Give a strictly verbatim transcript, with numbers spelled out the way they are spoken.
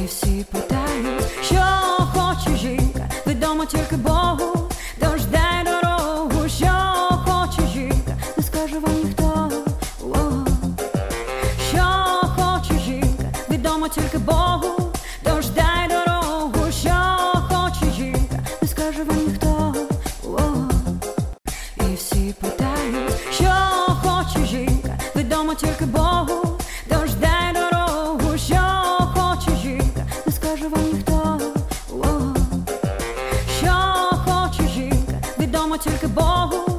І всі питають, що хоче жінка, відомо тільки Богу, тож дай дорогу, що хоче жінка, не скаже вам ніхто. О, що хоче жінка, відомо тільки Богу, тож дай дорогу, що хоче жінка, не скаже вам ніхто. О, і всі питають, що хоче жінка, відомо тільки Богу, тож дай дорогу, що хоче жінка, не скаже вам ніхто. О, що хоче жінка, відомо тільки Богу,